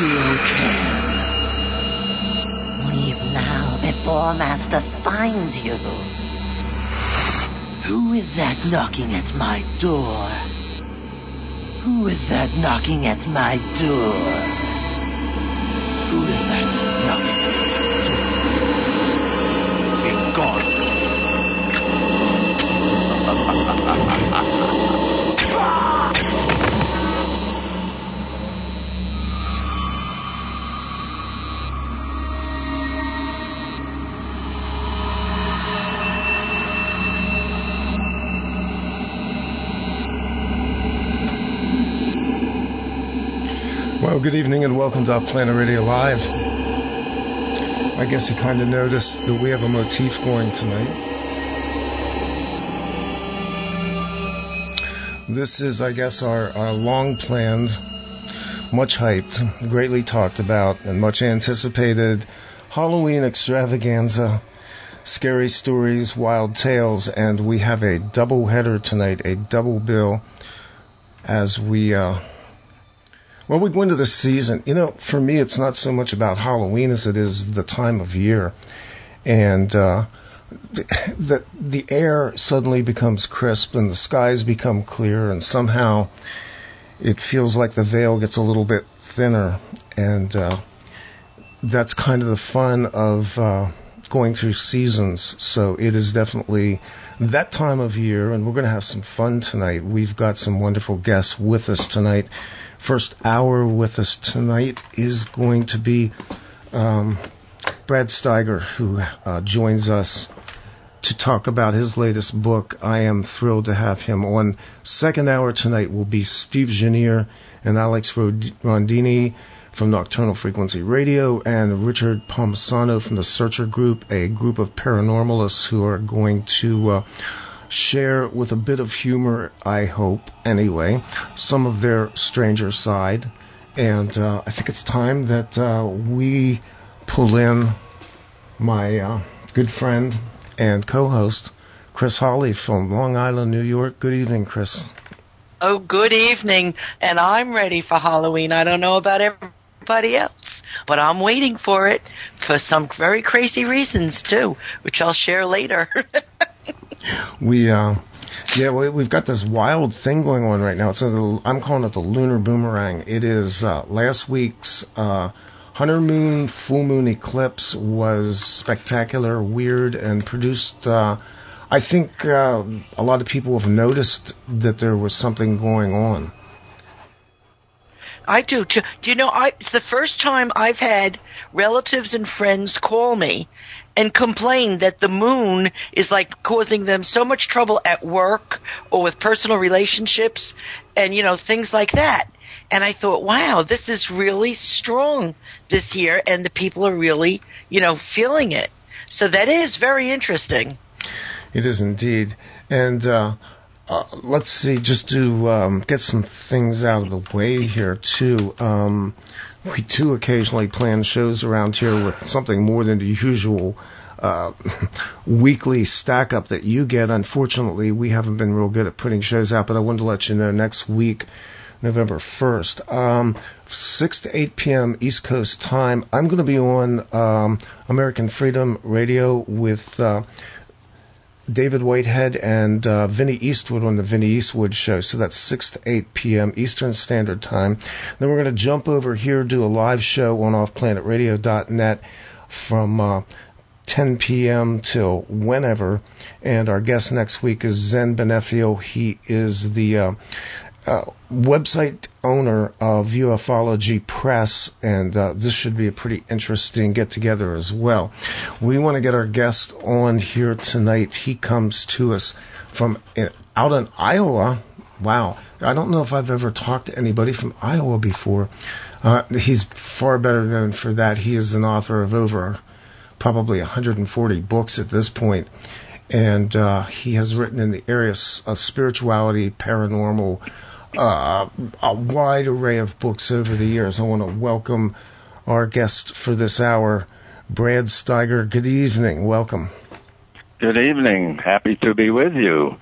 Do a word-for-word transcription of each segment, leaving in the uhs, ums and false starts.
still can. Leave now before Master finds you. Who is that knocking at my door? Who is that knocking at my door? Who is that knocking at my door? Be gone. Well, good evening and welcome to Our Planet Radio Live. I guess you kind of noticed that we have a motif going tonight. This is, I guess, our, our long-planned, much hyped, greatly talked about, and much anticipated Halloween extravaganza, scary stories, wild tales, and we have a double header tonight, a double bill, as we... Uh, Well, we go into this season. You know, for me, it's not so much about Halloween as it is the time of year. And uh, the, the air suddenly becomes crisp and the skies become clear, and somehow it feels like the veil gets a little bit thinner. And uh, that's kind of the fun of uh, going through seasons. So it is definitely that time of year, and we're going to have some fun tonight. We've got some wonderful guests with us tonight. First hour with us tonight is going to be um, Brad Steiger, who uh, joins us to talk about his latest book. I am thrilled to have him on. Second hour tonight will be Steve Janier and Alex Rondini from Nocturnal Frequency Radio, and Richard Palmisano from the Searcher Group, a group of paranormalists who are going to... Uh, share with a bit of humor, I hope, anyway, some of their stranger side. And uh, I think it's time that uh, we pull in my uh, good friend and co-host, Chris Hawley from Long Island, New York. Good evening, Chris. Oh, good evening, and I'm ready for Halloween. I don't know about everybody else, but I'm waiting for it for some very crazy reasons, too, which I'll share later. We, uh, yeah, we, we've got this wild thing going on right now. It's a, I'm calling it the lunar boomerang. It is uh, last week's uh, Hunter Moon full moon eclipse was spectacular, weird, and produced. Uh, I think uh, a lot of people have noticed that there was something going on. I do too. Do you know? I, it's the first time I've had relatives and friends call me and complain that the moon is like causing them so much trouble at work or with personal relationships and, you know, things like that. And I thought, wow, this is really strong this year, and the people are really, you know, feeling it. So that is very interesting. It is indeed. And uh, uh, let's see, just to um, get some things out of the way here, too. Um, we do occasionally plan shows around here with something more than the usual uh, weekly stack-up that you get. Unfortunately, we haven't been real good at putting shows out, but I wanted to let you know next week, November first, um, six to eight p.m. East Coast time, I'm going to be on um, American Freedom Radio with uh, David Whitehead and uh, Vinnie Eastwood on the Vinnie Eastwood Show. So that's six to eight p.m. Eastern Standard Time. Then we're going to jump over here, do a live show on off planet radio dot net from uh, ten p.m. till whenever. And our guest next week is Zen Benefio. He is the uh, uh, website owner of Ufology Press, and uh, this should be a pretty interesting get-together as well. We want to get our guest on here tonight. He comes to us from uh, out in Iowa. Wow. I don't know if I've ever talked to anybody from Iowa before. Uh, he's far better known for that. He is an author of over probably one hundred forty books at this point, and uh, he has written in the area of spirituality, paranormal, uh, a wide array of books over the years. I want to welcome our guest for this hour, Brad Steiger. Good evening. Welcome. Good evening. Happy to be with you.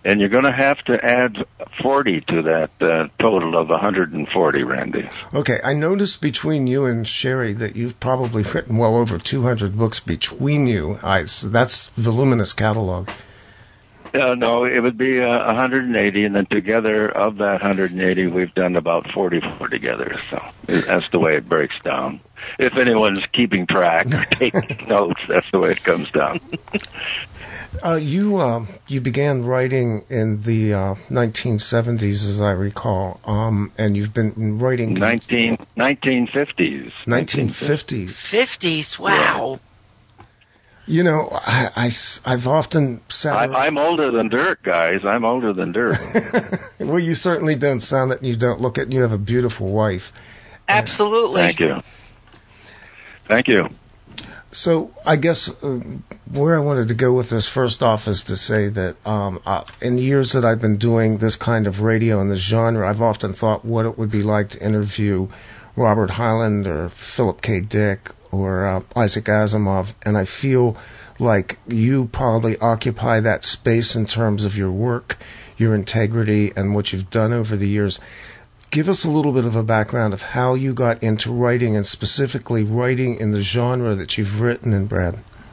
And you're going to have to add forty to that uh, total of one hundred forty, Randy. Okay, I noticed between you and Sherry that you've probably written well over two hundred books between you. I, so that's voluminous catalog. Uh, no, it would be uh, one hundred eighty, and then together of that one hundred eighty, we've done about forty-four together. So that's the way it breaks down. If anyone's keeping track or taking notes, that's the way it comes down. Uh, you uh, you began writing in the uh, nineteen seventies, as I recall, um, and you've been writing... nineteen, nineteen fifties. nineteen fifties. fifties, wow. Yeah. You know, I, I, I've often sat... I, I'm older than dirt, guys. I'm older than dirt. Well, you certainly don't sound it, and you don't look it, and you have a beautiful wife. Absolutely. Thank you. Thank you. So I guess uh, where I wanted to go with this first off is to say that um, uh, in the years that I've been doing this kind of radio in this genre, I've often thought what it would be like to interview Robert Hyland or Philip K. Dick or uh, Isaac Asimov, and I feel like you probably occupy that space in terms of your work, your integrity, and what you've done over the years. Give us a little bit of a background of how you got into writing, and specifically writing in the genre that you've written in, Brad.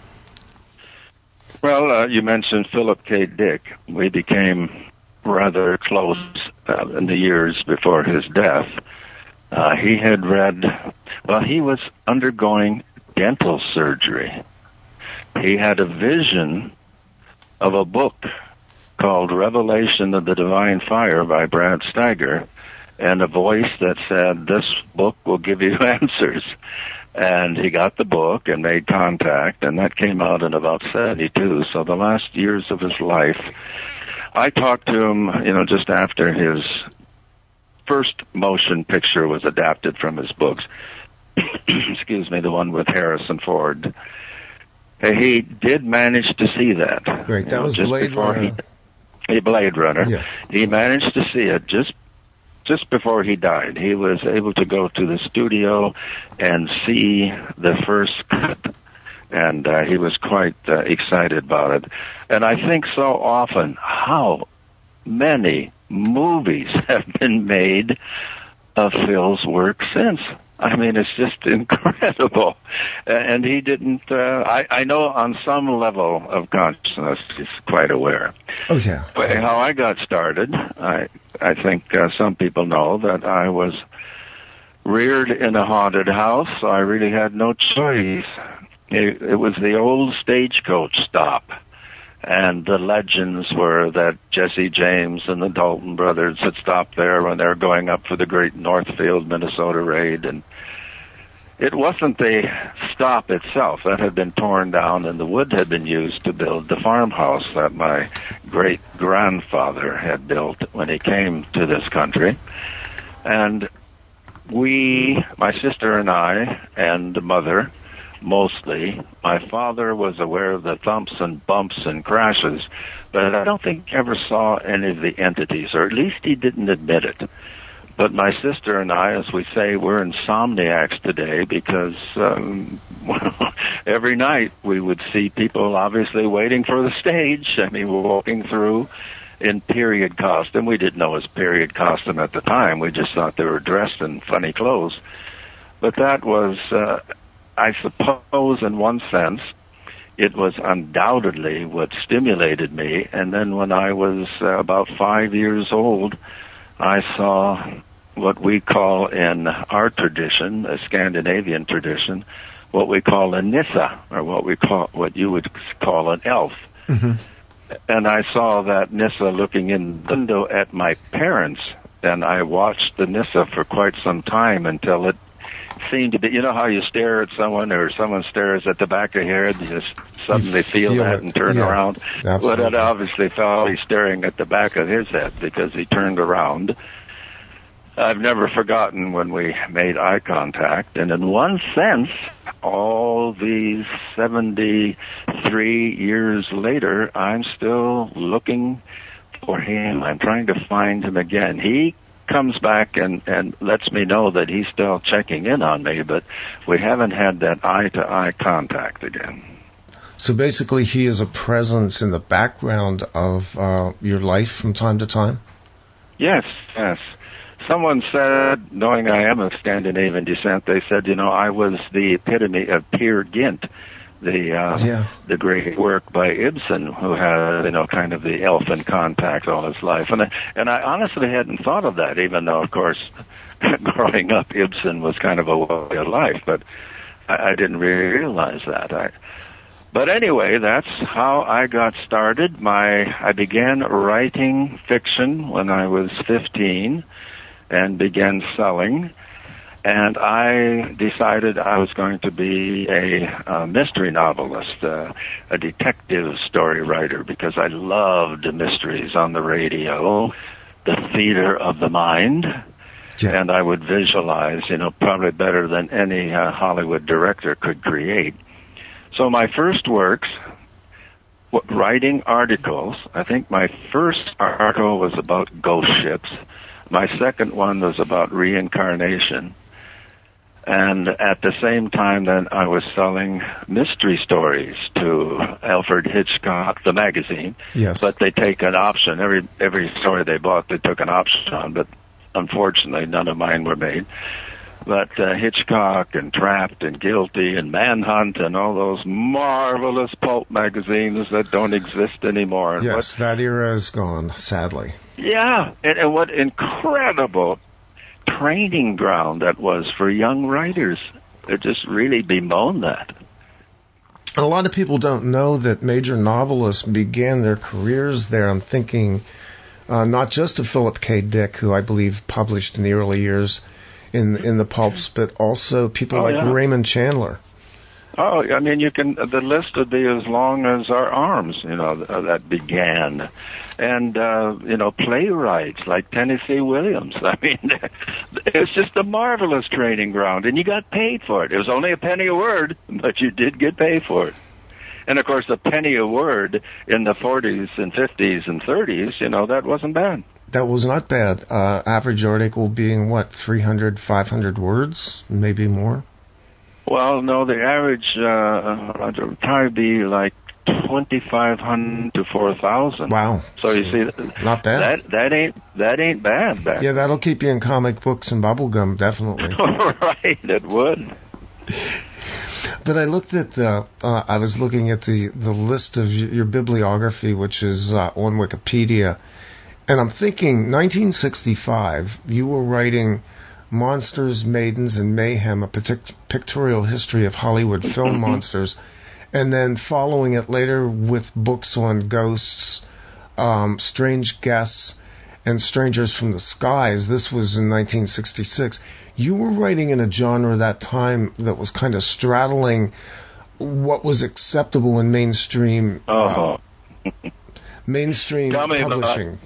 Well, uh, you mentioned Philip K. Dick. We became rather close uh, in the years before his death. Uh, he had read, well, he was undergoing dental surgery. He had a vision of a book called Revelation of the Divine Fire by Brad Steiger, and a voice that said, this book will give you answers. And he got the book and made contact, and that came out in about seventy-two. So the last years of his life, I talked to him, you know, just after his first motion picture was adapted from his books. Excuse me, the one with Harrison Ford. He did manage to see that. Great, that know, was Blade Runner. He, Blade Runner. Yes. He managed to see it just Just before he died. He was able to go to the studio and see the first cut, and uh, he was quite uh, excited about it. And I think so often how many movies have been made of Phil's work since. I mean, it's just incredible. And he didn't, uh, I, I know on some level of consciousness he's quite aware. Oh, yeah. But how I got started, I I think uh, some people know that I was reared in a haunted house, so I really had no choice. It, it was the old stagecoach stop. And the legends were that Jesse James and the Dalton brothers had stopped there when they were going up for the great Northfield, Minnesota raid. And it wasn't the stop itself. That had been torn down, and the wood had been used to build the farmhouse that my great-grandfather had built when he came to this country. And we, my sister and I, and the mother, mostly. My father was aware of the thumps and bumps and crashes, but I don't think he ever saw any of the entities, or at least he didn't admit it. But my sister and I, as we say, we're insomniacs today because um, every night we would see people obviously waiting for the stage. I mean, we're walking through in period costume. We didn't know it was period costume at the time. We just thought they were dressed in funny clothes. But that was... Uh, I suppose in one sense it was undoubtedly what stimulated me. And then when I was uh, about five years old, I saw what we call in our tradition, a Scandinavian tradition, what we call a nissa, or what we call what you would call an elf. Mm-hmm. And I saw that nissa looking in the window at my parents, and I watched the nissa for quite some time until it seemed to be, you know how you stare at someone or someone stares at the back of your head, you just suddenly feel, feel that it. and turn yeah, around. Absolutely. Well, it obviously felt he's staring at the back of his head because he turned around. I've never forgotten when we made eye contact, and in one sense, all these seventy-three years later, I'm still looking for him. I'm trying to find him again. He comes back and, and lets me know that he's still checking in on me, but we haven't had that eye-to-eye contact again. So basically, he is a presence in the background of uh, your life from time to time? Yes, yes. Someone said, knowing I am of Scandinavian descent, they said, you know, I was the epitome of Peer Gynt, the uh, yeah. the great work by Ibsen, who had, you know, kind of the elfin contact all his life. And I, and I honestly hadn't thought of that, even though, of course, growing up, Ibsen was kind of a way of life, but I, I didn't really realize that. I, but anyway, that's how I got started. My I began writing fiction when I was fifteen and began selling. And I decided I was going to be a, a mystery novelist, uh, a detective story writer, because I loved mysteries on the radio, the theater of the mind, yeah. And I would visualize, you know, probably better than any uh, Hollywood director could create. So my first works, w- writing articles, I think my first article was about ghost ships. My second one was about reincarnation. And at the same time, then, I was selling mystery stories to Alfred Hitchcock, the magazine. Yes. But they take an option. Every every story they bought, they took an option on. But unfortunately, none of mine were made. But uh, Hitchcock and Trapped and Guilty and Manhunt and all those marvelous pulp magazines that don't exist anymore. And yes, what, that era is gone, sadly. Yeah, and, and what incredible training ground that was for young writers. It just really bemoaned that. A lot of people don't know that major novelists began their careers there. I'm thinking uh, not just of Philip K. Dick, who I believe published in the early years in in the pulps, but also people oh, like yeah. Raymond Chandler. Oh, I mean, you can. The list would be as long as our arms, you know, that began. And, uh, you know, playwrights like Tennessee Williams. I mean, it was just a marvelous training ground, and you got paid for it. It was only a penny a word, but you did get paid for it. And, of course, a penny a word in the forties and fifties and thirties, you know, that wasn't bad. That was not bad. Uh, average article being, what, three hundred, five hundred words, maybe more? Well, no, the average uh, would probably be like twenty-five hundred to four thousand. Wow. So you see, not bad. That that ain't that ain't bad. Back yeah, that'll keep you in comic books and bubblegum, definitely. Right, it would. But I looked at, uh, uh, I was looking at the, the list of y- your bibliography, which is uh, on Wikipedia, and I'm thinking nineteen sixty-five, you were writing Monsters, Maidens, and Mayhem, a partic- pictorial history of Hollywood film monsters, and then following it later with books on ghosts, um, strange guests, and strangers from the skies. This was in nineteen sixty-six. You were writing in a genre that time that was kind of straddling what was acceptable in mainstream uh, uh, mainstream Tell me publishing.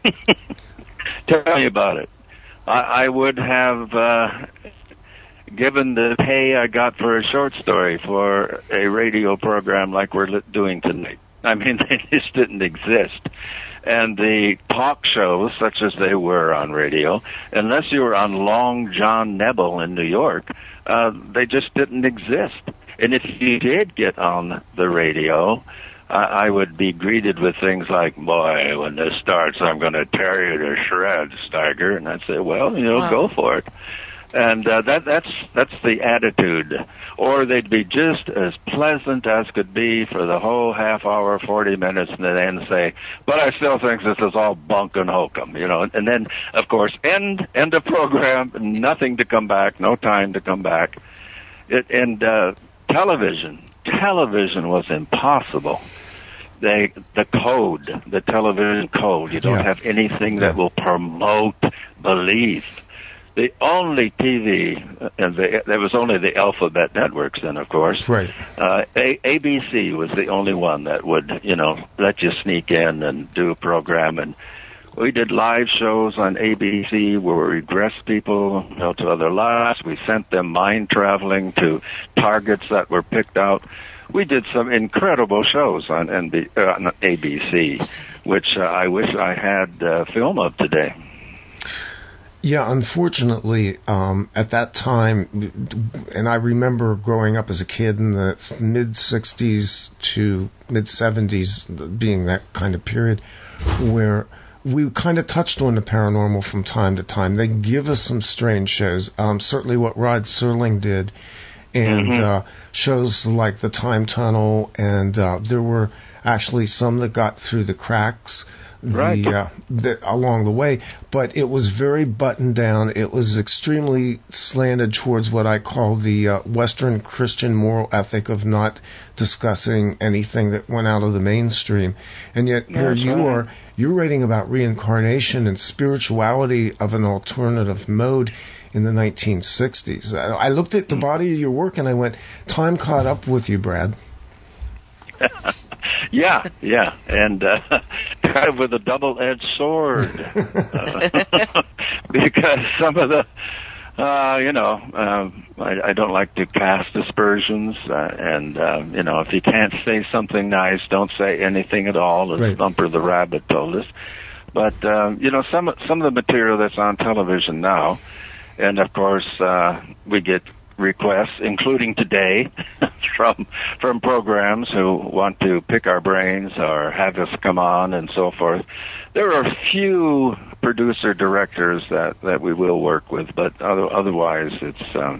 About, tell me about it. I, I would have uh, given the pay I got for a short story for a radio program like we're doing tonight. I mean, they just didn't exist. And the talk shows, such as they were on radio, unless you were on Long John Nebel in New York, uh, they just didn't exist. And if you did get on the radio, uh, I would be greeted with things like, boy, when this starts, I'm going to tear you to shreds, Steiger. And I'd say, well, you know, wow. Go for it. And uh, that that's that's the attitude. Or they'd be just as pleasant as could be for the whole half hour, forty minutes, and then say, but I still think this is all bunk and hokum, you know. And then, of course, end end of program, nothing to come back, no time to come back. It, and uh, television, television was impossible. They, the code, the television code, you don't yeah. have anything that will promote belief. The only T V, and the, there was only the alphabet networks then, of course. Right. Uh, a- ABC was the only one that would, you know, let you sneak in and do a program. And we did live shows on A B C where we regressed people, you know, to other lives. We sent them mind traveling to targets that were picked out. We did some incredible shows on, N B- uh, on A B C, which uh, I wish I had uh, film of today. Yeah, unfortunately, um, at that time, and I remember growing up as a kid in the mid-sixties to mid-seventies, being that kind of period, where we kind of touched on the paranormal from time to time. They give us some strange shows, um, certainly what Rod Serling did, and mm-hmm. uh, shows like The Time Tunnel, and uh, there were actually some that got through the cracks. Right. The, uh, the, along the way, but it was very buttoned down. It was extremely slanted towards what I call the uh, Western Christian moral ethic of not discussing anything that went out of the mainstream. And yet yeah, here you right. are, you're writing about reincarnation and spirituality of an alternative mode in the nineteen sixties. I, I looked at the body of your work and I went, time caught up with you, Brad. Yeah, yeah, and uh, kind of with a double-edged sword, uh, because some of the, uh, you know, um, I, I don't like to cast aspersions, uh, and uh, you know, if you can't say something nice, don't say anything at all, as right. Thumper the Rabbit told us. But um, you know, some some of the material that's on television now, and of course, uh, we get requests, including today, from from programs who want to pick our brains or have us come on and so forth. There are a few producer directors that, that we will work with, but other, otherwise it's um,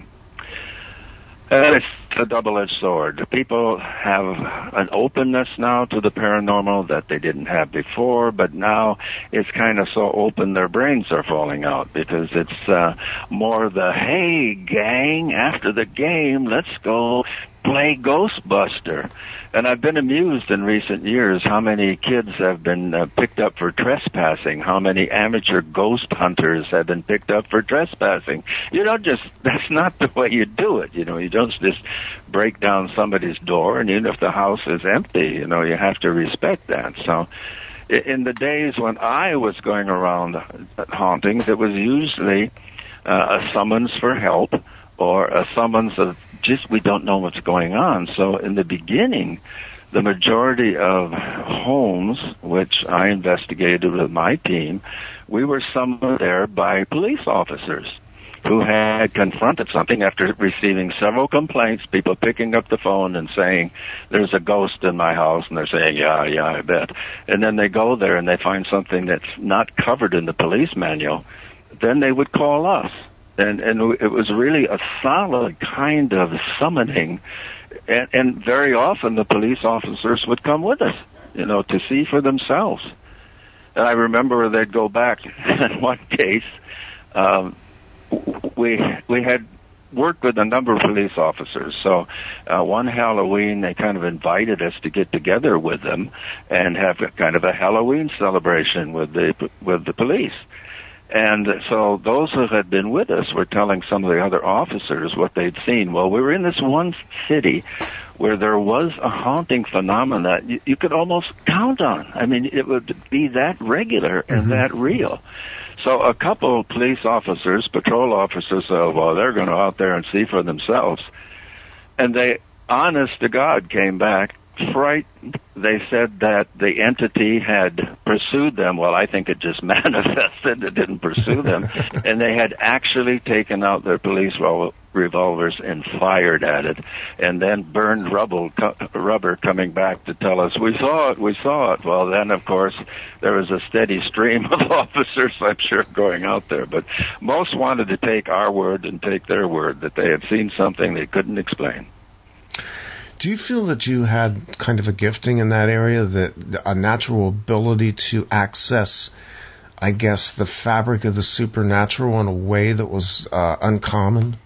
it's a double-edged sword. People have an openness now to the paranormal that they didn't have before, but now it's kind of so open their brains are falling out because it's uh, more the, hey, gang, after the game, let's go play Ghostbuster. And I've been amused in recent years how many kids have been uh, picked up for trespassing, how many amateur ghost hunters have been picked up for trespassing. You don't just, that's not the way you do it. You know, you don't just break down somebody's door, and even if the house is empty, you know, you have to respect that. So in the days when I was going around hauntings, it was usually uh, a summons for help or a summons of just we don't know what's going on. So in the beginning, the majority of homes, which I investigated with my team, we were summoned there by police officers who had confronted something after receiving several complaints, people picking up the phone and saying, there's a ghost in my house, and they're saying, yeah, yeah, I bet. And then they go there and they find something that's not covered in the police manual. Then they would call us. And, and it was really a solid kind of summoning. And, and very often the police officers would come with us, you know, to see for themselves. And I remember they'd go back. In one case, um, we we had worked with a number of police officers. So uh, one Halloween, they kind of invited us to get together with them and have a, kind of a Halloween celebration with the with the police. And so those who had been with us were telling some of the other officers what they'd seen. Well, we were in this one city where there was a haunting phenomena you, you could almost count on. I mean, it would be that regular and mm-hmm. that real. So a couple of police officers, patrol officers, said, well, they're going to go out there and see for themselves. And they, honest to God, came back frightened. They said that the entity had pursued them. Well, I think it just manifested. It didn't pursue them. And they had actually taken out their police revolvers and fired at it, and then burned rubble, rubber coming back to tell us, we saw it, we saw it. Well, then, of course, there was a steady stream of officers, I'm sure, going out there. But most wanted to take our word and take their word that they had seen something they couldn't explain. Do you feel that you had kind of a gifting in that area, that a natural ability to access, I guess, the fabric of the supernatural in a way that was uh, uncommon?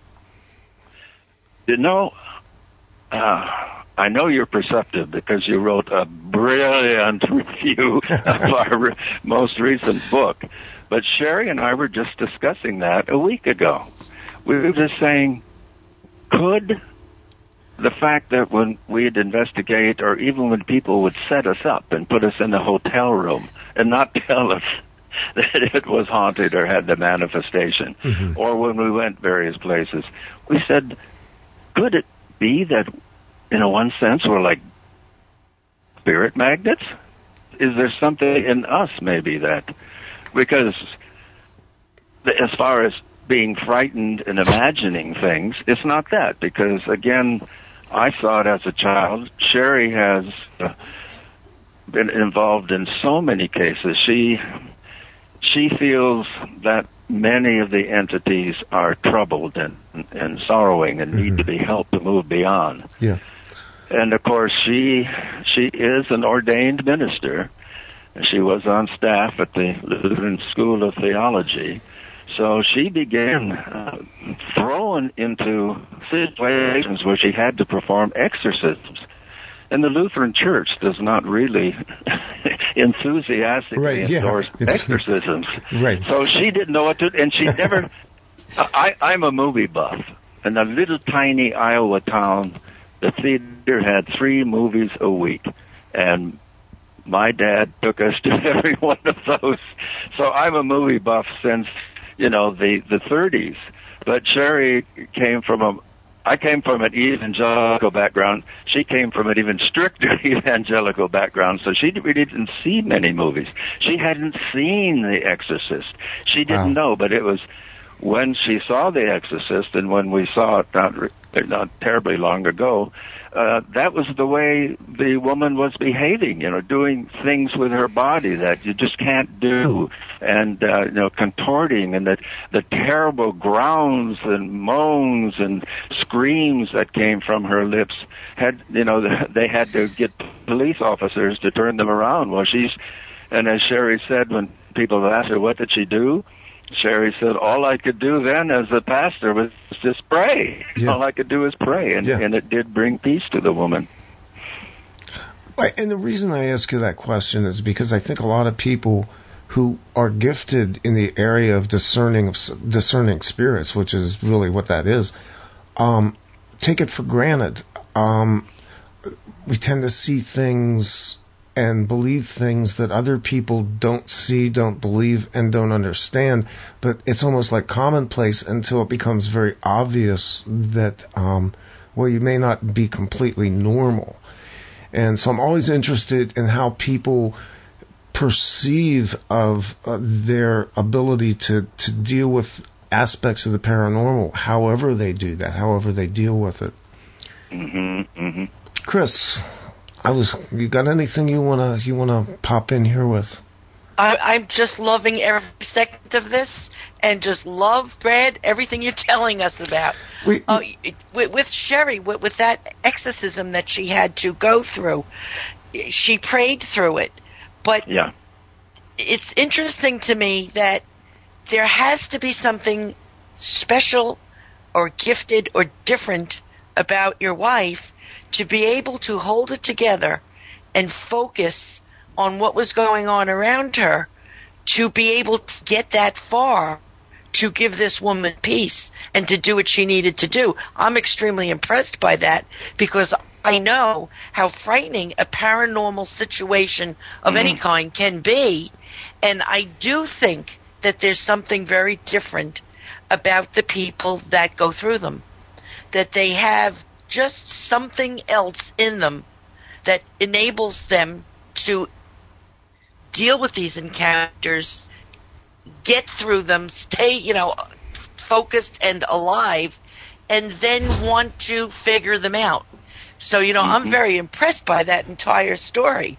You know, uh, I know you're perceptive because you wrote a brilliant review of our re- most recent book. But Sherry and I were just discussing that a week ago. We were just saying, could the fact that when we'd investigate, or even when people would set us up and put us in a hotel room and not tell us that it was haunted or had the manifestation, mm-hmm. or when we went various places, we said, could it be that, in a one sense, we're like spirit magnets? Is there something in us maybe that, because as far as being frightened and imagining things, it's not that, because, again, I saw it as a child. Sherry has uh, been involved in so many cases. She she feels that many of the entities are troubled and, and sorrowing and need mm-hmm. to be helped to move beyond. Yeah. And, of course, she she is an ordained minister. She was on staff at the Lutheran School of Theology. So she began uh, thrown into situations where she had to perform exorcisms. And the Lutheran Church does not really enthusiastically right, yeah. endorse exorcisms. Right. So she didn't know what to, and she never, I, I'm a movie buff. In a little tiny Iowa town, the theater had three movies a week. And my dad took us to every one of those. So I'm a movie buff since, you know, the, the thirties. But Sherry came from a, I came from an evangelical background. She came from an even stricter evangelical background, so she really didn't see many movies. She hadn't seen The Exorcist. She didn't wow. know, but it was when she saw The Exorcist and when we saw it not, not terribly long ago, uh, that was the way the woman was behaving, you know, doing things with her body that you just can't do, and, uh, you know, contorting, and the, the terrible growls and moans and screams that came from her lips had, you know, they had to get police officers to turn them around. Well, she's, and as Sherry said, when people asked her, what did she do? Sherry said, all I could do then as a pastor was just pray. Yeah. All I could do was pray, and, yeah. and it did bring peace to the woman. Right, and the reason I ask you that question is because I think a lot of people who are gifted in the area of discerning of discerning spirits, which is really what that is, um, take it for granted. Um, we tend to see things and believe things that other people don't see, don't believe, and don't understand. But it's almost like commonplace until it becomes very obvious that, um, well, you may not be completely normal. And so I'm always interested in how people perceive of uh, their ability to, to deal with aspects of the paranormal, however they do that, however they deal with it. Mm-hmm, mm-hmm. Chris, I was. You got anything you wanna you wanna pop in here with? I, I'm just loving every second of this, and just love, Brad, everything you're telling us about. We, uh, with, with Sherry, with, with that exorcism that she had to go through, she prayed through it. But yeah. It's interesting to me that there has to be something special or gifted or different about your wife to be able to hold it together and focus on what was going on around her, to be able to get that far to give this woman peace and to do what she needed to do. I'm extremely impressed by that, because I know how frightening a paranormal situation of mm-hmm. any kind can be, and I do think that there's something very different about the people that go through them, that they have just something else in them that enables them to deal with these encounters, get through them, stay, you know, focused and alive, and then want to figure them out. So, you know, mm-hmm. I'm very impressed by that entire story.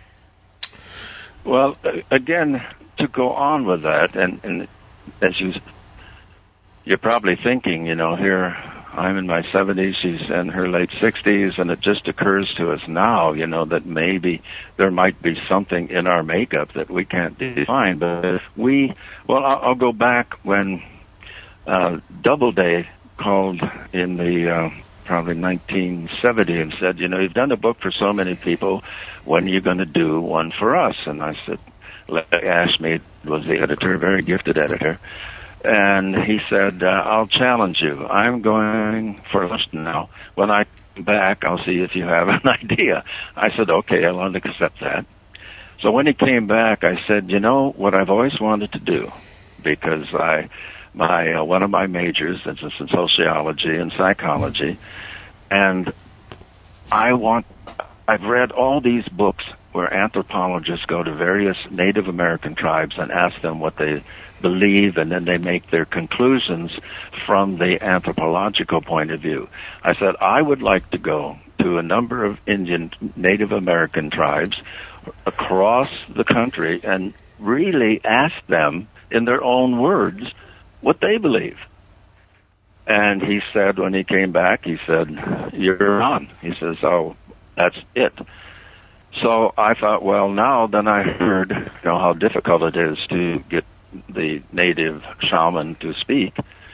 Well, again, to go on with that, and, and as you, you're probably thinking, you know, here I'm in my seventies, she's in her late sixties, and it just occurs to us now, you know, that maybe there might be something in our makeup that we can't define. But we, well, I'll, I'll go back when uh, Doubleday called in the uh, probably nineteen seventy and said, you know, you've done a book for so many people, when are you going to do one for us? And I said, Ashmead was the editor, very gifted editor. And he said, uh, I'll challenge you. I'm going for lunch now. When I come back, I'll see if you have an idea. I said, okay, I'll accept that. So when he came back, I said, you know, what I've always wanted to do, because I, my uh, one of my majors is in sociology and psychology, and I want, I've read all these books where anthropologists go to various Native American tribes and ask them what they believe, and then they make their conclusions from the anthropological point of view. I said, I would like to go to a number of Indian Native American tribes across the country and really ask them in their own words what they believe. And he said, when he came back, he said, you're on. He says, oh, that's it. So I thought, well, now then I heard, you know, how difficult it is to get the native shaman to speak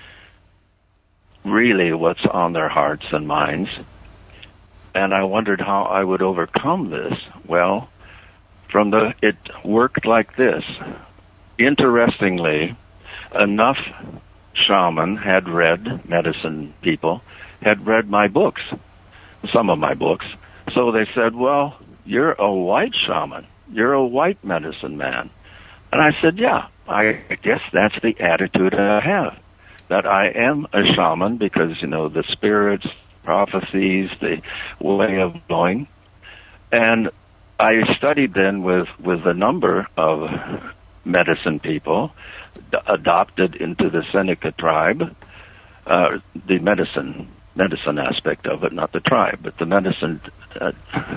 really what's on their hearts and minds. And I wondered how I would overcome this. Well, from the, it worked like this. Interestingly, enough shaman had read, medicine people, had read my books, some of my books. So they said, well, you're a white shaman. You're a white medicine man. And I said, yeah, I guess that's the attitude I have, that I am a shaman because, you know, the spirits, prophecies, the way of knowing. And I studied then with, with a number of medicine people, d- adopted into the Seneca tribe, uh, the medicine medicine aspect of it, not the tribe, but the medicine uh,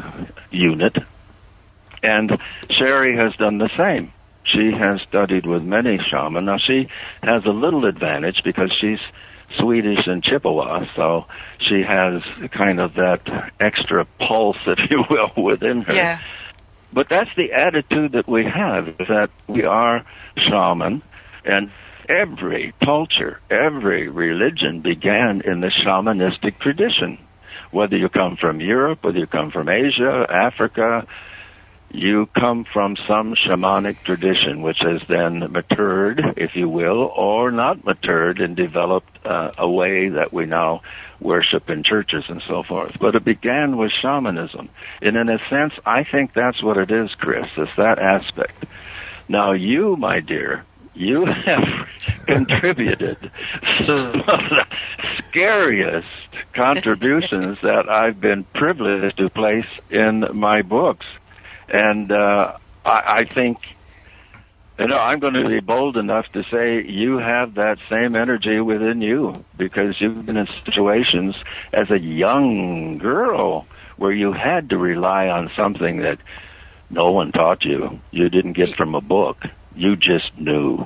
unit. And Sherry has done the same. She has studied with many shamans. Now, she has a little advantage because she's Swedish and Chippewa, so she has kind of that extra pulse, if you will, within her. Yeah. But that's the attitude that we have, is that we are shaman, and every culture, every religion began in the shamanistic tradition. Whether you come from Europe, whether you come from Asia, Africa, you come from some shamanic tradition, which has then matured, if you will, or not matured and developed uh, a way that we now worship in churches and so forth. But it began with shamanism. And in a sense, I think that's what it is, Chris, is that aspect. Now, you, my dear, you have contributed some of the scariest contributions that I've been privileged to place in my books. And uh, I, I think, you know, I'm going to be bold enough to say you have that same energy within you, because you've been in situations as a young girl where you had to rely on something that no one taught you. You didn't get from a book. You just knew.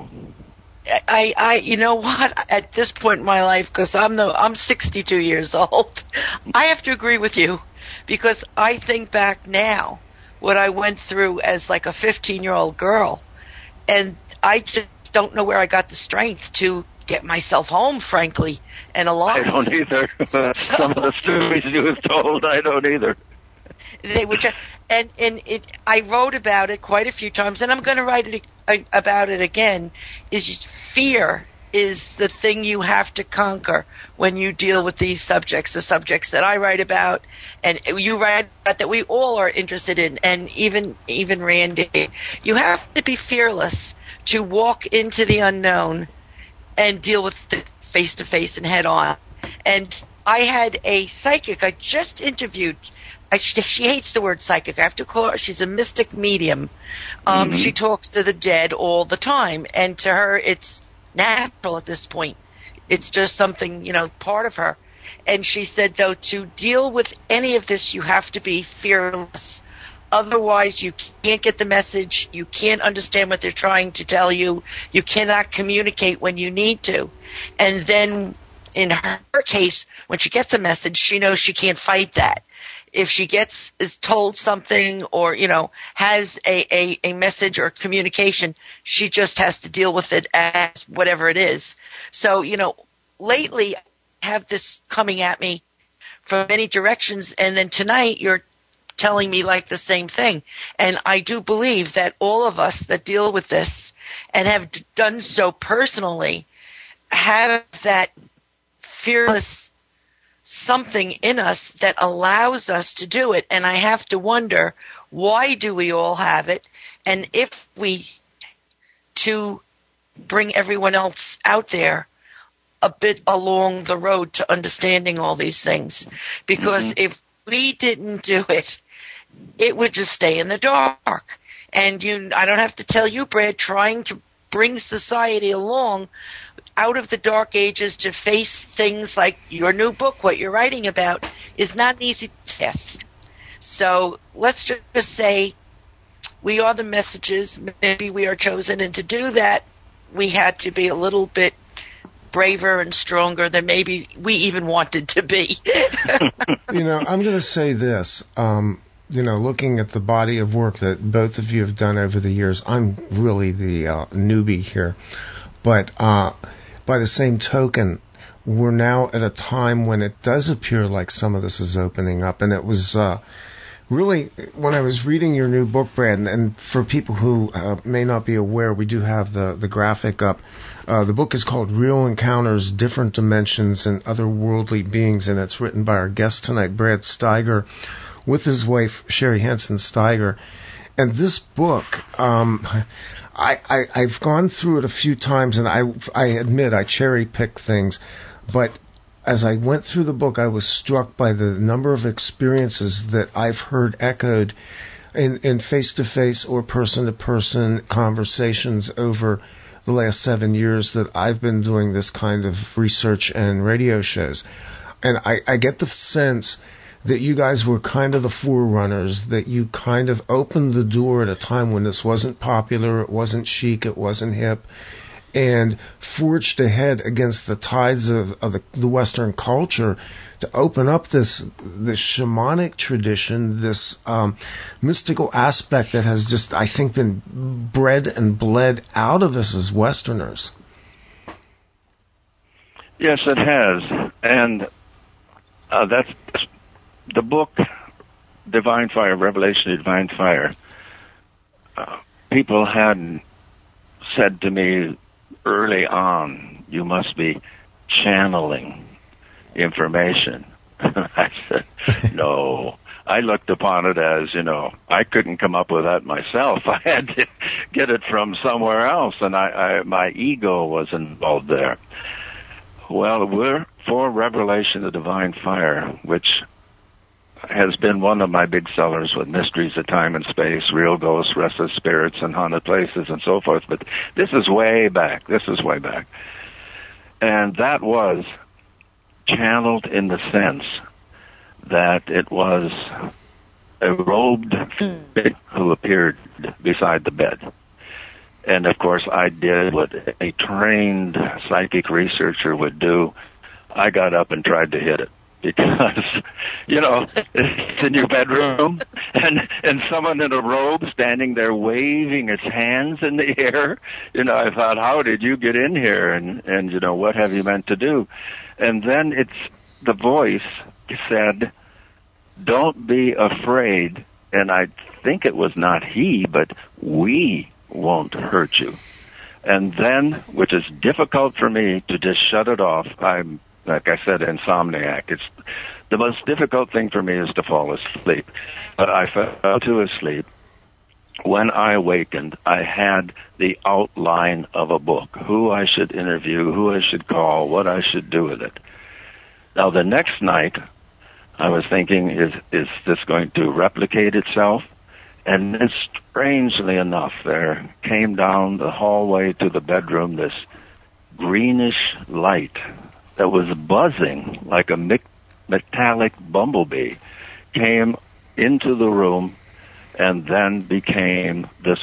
I, I, you know what? At this point in my life, because I'm the, I'm sixty-two years old, I have to agree with you, because I think back now what I went through as like a fifteen-year-old girl, and I just don't know where I got the strength to get myself home, frankly, and alive. I don't either. So, some of the stories you have told, I don't either. They were just, and and it. I wrote about it quite a few times, and I'm going to write it about it again. Is just fear is the thing you have to conquer when you deal with these subjects, the subjects that I write about, and you write about, that we all are interested in, and even even Randy. You have to be fearless to walk into the unknown and deal with it face to face and head on. And I had a psychic I just interviewed. I, she, she hates the word psychic. I have to call her. She's a mystic medium. Um, mm-hmm. She talks to the dead all the time, and to her, it's natural at this point. It's just something, you know, part of her. And she said, though, to deal with any of this, you have to be fearless. Otherwise, you can't get the message. You can't understand what they're trying to tell you. You cannot communicate when you need to. And then, in her case, when she gets a message, she knows she can't fight that. If she gets is told something, or, you know, has a, a, a message or communication, she just has to deal with it as whatever it is. So, you know, lately I have this coming at me from many directions, and then tonight you're telling me like the same thing. And I do believe that all of us that deal with this and have done so personally have that fearless something in us that allows us to do it. And I have to wonder, why do we all have it? And if we, to bring everyone else out there a bit along the road to understanding all these things. Because mm-hmm. if we didn't do it, it would just stay in the dark. And you, I don't have to tell you, Brad, trying to bring society along out of the dark ages to face things like your new book, what you're writing about, is not an easy task. So let's just say we are the messages. Maybe we are chosen, and to do that, we had to be a little bit braver and stronger than maybe we even wanted to be. You know, I'm going to say this. Um, you know, looking at the body of work that both of you have done over the years, I'm really the uh, newbie here. But uh, by the same token, we're now at a time when it does appear like some of this is opening up. And it was uh, really, when I was reading your new book, Brad, and, and for people who uh, may not be aware, we do have the, the graphic up. Uh, the book is called Real Encounters, Different Dimensions, and Otherworldly Beings, and it's written by our guest tonight, Brad Steiger, with his wife, Sherry Henson Steiger. And this book, um, I, I, I've gone through it a few times, and I, I admit I cherry-pick things, but as I went through the book, I was struck by the number of experiences that I've heard echoed in, in face-to-face or person-to-person conversations over the last seven years that I've been doing this kind of research and radio shows. And I, I get the sense that you guys were kind of the forerunners, that you kind of opened the door at a time when this wasn't popular, it wasn't chic, it wasn't hip, and forged ahead against the tides of, of the, the Western culture to open up this this shamanic tradition, this um, mystical aspect that has just, I think, been bred and bled out of us as Westerners. Yes, it has. And uh, that's the book, Divine Fire, Revelation of Divine Fire. Uh, people had said to me early on, you must be channeling information. I said, no. I looked upon it as, you know, I couldn't come up with that myself. I had to get it from somewhere else, and I, I my ego was involved there. Well, we're for Revelation of Divine Fire, which has been one of my big sellers with Mysteries of Time and Space, Real Ghosts, Restless Spirits, and Haunted Places, and so forth. But this is way back. This is way back. And that was channeled in the sense that it was a robed figure who appeared beside the bed. And, of course, I did what a trained psychic researcher would do. I got up and tried to hit it. Because, you know, it's in your bedroom, and and someone in a robe standing there waving its hands in the air. You know, I thought, how did you get in here? And, and you know, what have you meant to do? And then it's, the voice said, don't be afraid. And I think it was not he, but we won't hurt you. And then, which is difficult for me to just shut it off, I'm, like I said, insomniac. It's the most difficult thing for me is to fall asleep. But I fell to asleep. When I awakened, I had the outline of a book, who I should interview, who I should call, what I should do with it. Now, the next night, I was thinking, is is this going to replicate itself? And then, strangely enough, there came down the hallway to the bedroom this greenish light that was buzzing like a metallic bumblebee, came into the room and then became this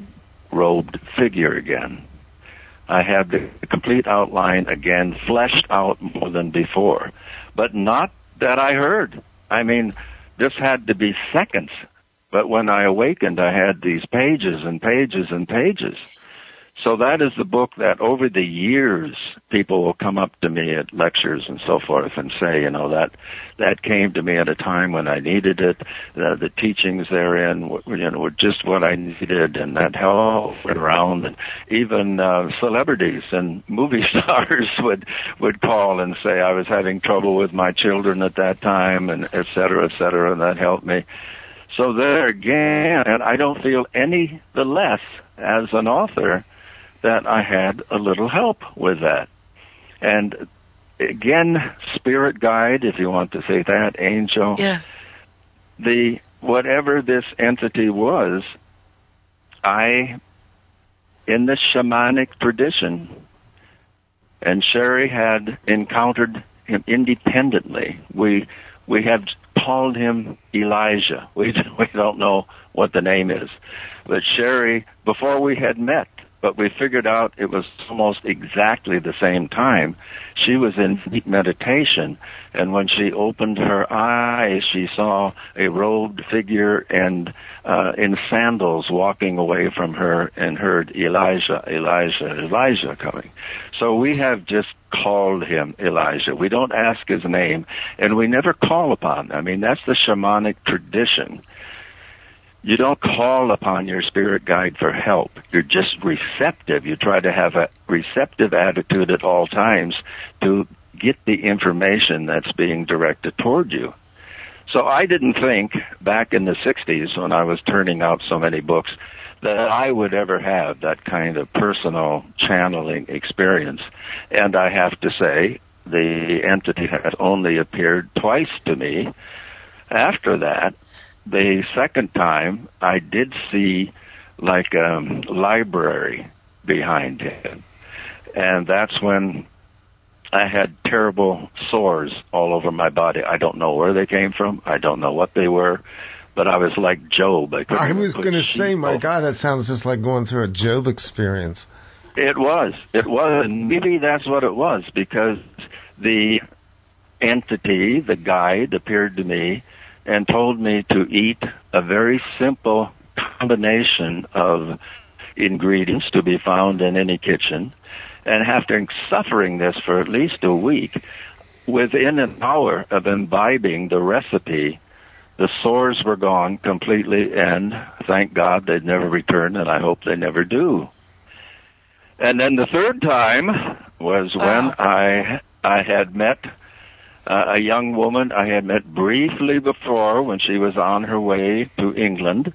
robed figure again. I had the complete outline again, fleshed out more than before, but not that I heard. I mean, this had to be seconds, but when I awakened, I had these pages and pages and pages. So that is the book that over the years people will come up to me at lectures and so forth and say, you know, that that came to me at a time when I needed it. The, the teachings therein, you know, were just what I needed, and that helped around. And even uh, celebrities and movie stars would would call and say I was having trouble with my children at that time, and et cetera, et cetera, and that helped me. So there again, and I don't feel any the less as an author that I had a little help with that. And again, spirit guide, if you want to say that, angel. Yeah. The whatever this entity was, I, in the shamanic tradition, and Sherry had encountered him independently. We we have called him Elijah. We we don't know what the name is, but Sherry, before we had met, but we figured out it was almost exactly the same time. She was in deep meditation, and when she opened her eyes, she saw a robed figure and uh, in sandals walking away from her, and heard Elijah, Elijah, Elijah coming. So we have just called him Elijah. We don't ask his name, and we never call upon him. I mean, that's the shamanic tradition. You don't call upon your spirit guide for help. You're just receptive. You try to have a receptive attitude at all times to get the information that's being directed toward you. So I didn't think back in the sixties when I was turning out so many books that I would ever have that kind of personal channeling experience. And I have to say, the entity has only appeared twice to me. After that, the second time, I did see like a library behind him. And that's when I had terrible sores all over my body. I don't know where they came from. I don't know what they were. But I was like Job. I, I was going to say, my God, that sounds just like going through a Job experience. It was. It was. And maybe that's what it was, because the entity, the guide, appeared to me and told me to eat a very simple combination of ingredients to be found in any kitchen. And after suffering this for at least a week, within an hour of imbibing the recipe, the sores were gone completely, and thank God they'd never return, and I hope they never do. And then the third time was when uh. I I had met Uh, a young woman I had met briefly before when she was on her way to England,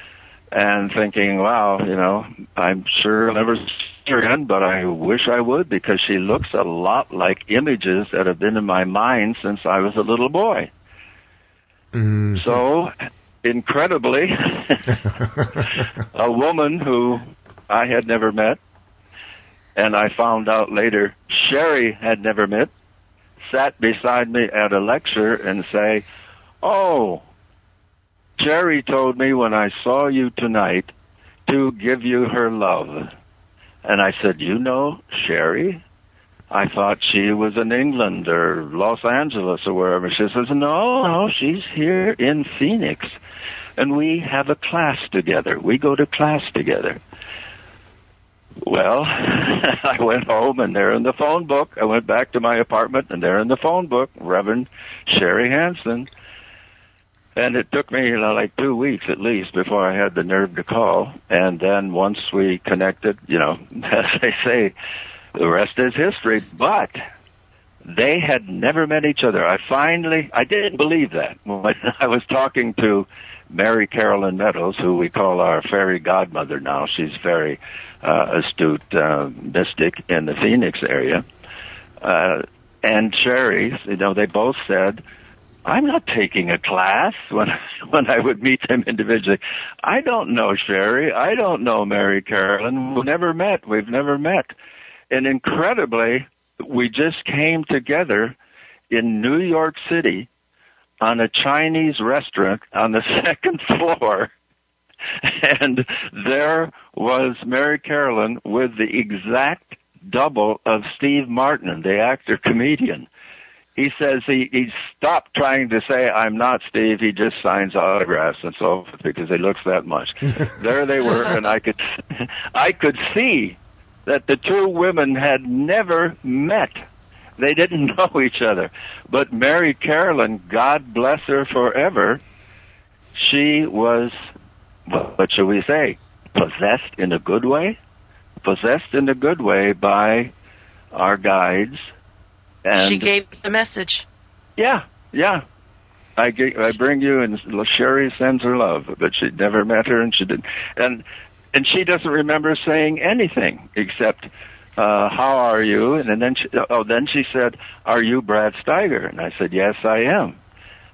and thinking, wow, you know, I'm sure I'll never see her again, but I wish I would, because she looks a lot like images that have been in my mind since I was a little boy. Mm-hmm. So, incredibly, a woman who I had never met, and I found out later Sherry had never met, sat beside me at a lecture and say, oh, Sherry told me when I saw you tonight to give you her love. And I said, you know Sherry? I thought she was in England or Los Angeles or wherever. She says, no, no, she's here in Phoenix. And we have a class together. We go to class together. Well, I went home, and they're in the phone book. I went back to my apartment, and they're in the phone book, Reverend Sherry Hansen. And it took me, you know, like two weeks at least before I had the nerve to call. And then once we connected, you know, as they say, the rest is history. But they had never met each other. I finally, I didn't believe that. When I was talking to Mary Carolyn Meadows, who we call our fairy godmother now. She's very uh, astute uh, mystic in the Phoenix area. Uh, and Sherry, you know, they both said, I'm not taking a class when, when I would meet them individually. I don't know Sherry. I don't know Mary Carolyn. We've never met. We've never met. And incredibly, we just came together in New York City on a Chinese restaurant on the second floor. And there was Mary Carolyn with the exact double of Steve Martin, the actor-comedian. He says he, he stopped trying to say, I'm not Steve, he just signs autographs and so forth because he looks that much. There they were, and I could, I could see that the two women had never met. They didn't know each other. But Mary Carolyn, God bless her forever, she was, what shall we say, possessed in a good way? Possessed in a good way by our guides. And she gave the message. Yeah, yeah. I, get, I bring you, and Sherry sends her love, but she never met her, and she didn't. And and she doesn't remember saying anything except, uh, "How are you?" And then she, oh, then she said, "Are you Brad Steiger?" And I said, "Yes, I am."